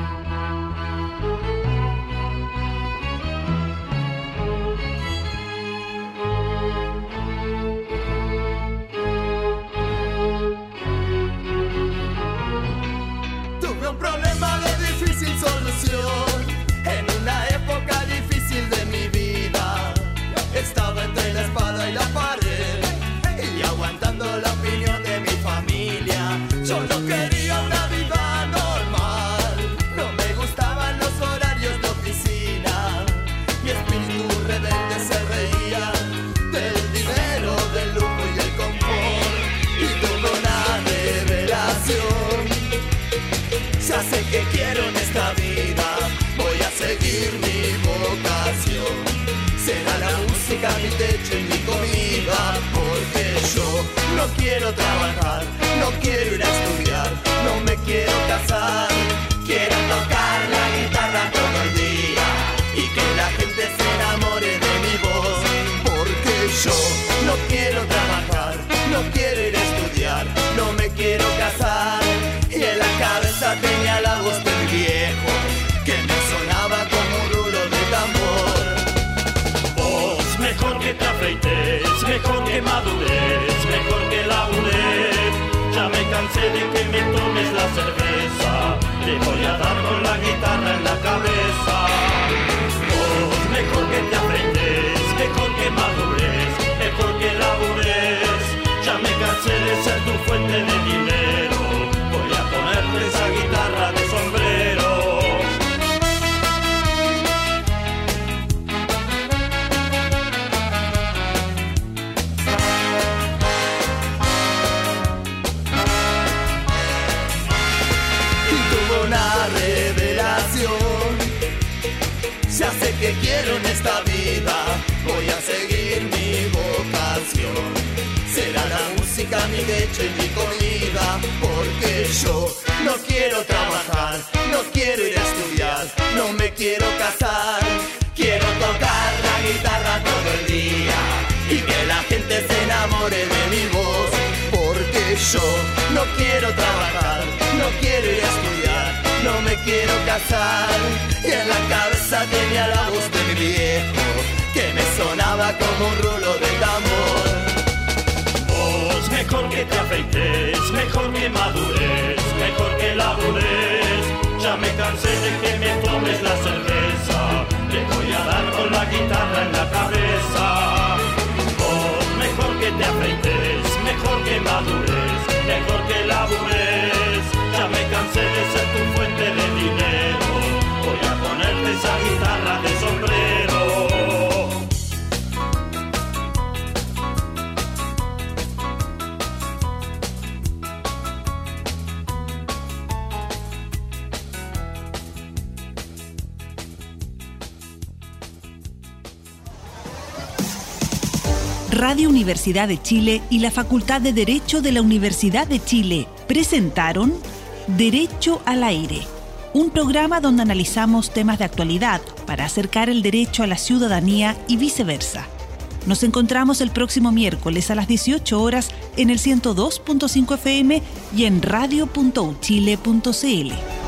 En una época difícil de mi vida, estaba entre la espada y la pared y aguantando la opinión de mi familia. Yo no quería una vida normal, no me gustaban los horarios de oficina. Mi espíritu rebelde se reía del dinero, del lujo y el confort, y tuve una revelación. Ya sé que quiero en esta vida, voy a seguir mi vocación. Será la música mi techo y mi comida, porque yo no quiero trabajar, no quiero ir a estudiar, no me quiero casar. Quiero tocar la guitarra todo el día y que la gente se enamore de mi voz, porque yo no quiero trabajar, no quiero ir a estudiar, no me quiero casar. Y en la cabeza tenía la voz de mi viejo, que me sonaba como un rulo de tambor. Vos, mejor que te afeites, mejor que madures, mejor que labures. Ya me cansé de que me tomes la cerveza, te voy a dar con la guitarra en la cabeza. Vos, mejor que te afeites, mejor que madures, mejor que labures. Ya me cansé de ser tu fuente de dinero, voy a ponerte esa guitarra de sombrero. Y tuve una revelación. Ya sé que quiero en esta vida, voy a seguir mi vocación. Será la música mi techo y mi comida, porque yo no quiero trabajar, no quiero ir a estudiar, no me quiero casar. Quiero tocar la guitarra todo el día y que la gente se enamore de mi voz, porque yo no quiero trabajar, no quiero ir a estudiar, no me quiero casar. Y en la cabeza tenía la voz de mi viejo, que me sonaba como un rulo de tambor. Vos, mejor que te afeites, mejor que madures, mejor que labures. Ya me cansé de que me tomes la cerveza, te voy a dar con la guitarra en la cabeza. Vos, mejor que te afeites, mejor que madures, mejor que labures. Ya me cansé de ser tu fuente de dinero, voy a ponerte esa guitarra de sombrero. Radio Universidad de Chile y la Facultad de Derecho de la Universidad de Chile presentaron Derecho al Aire, un programa donde analizamos temas de actualidad para acercar el derecho a la ciudadanía y viceversa. Nos encontramos el próximo miércoles a las 18 horas en el 102.5 FM y en radio.uchile.cl.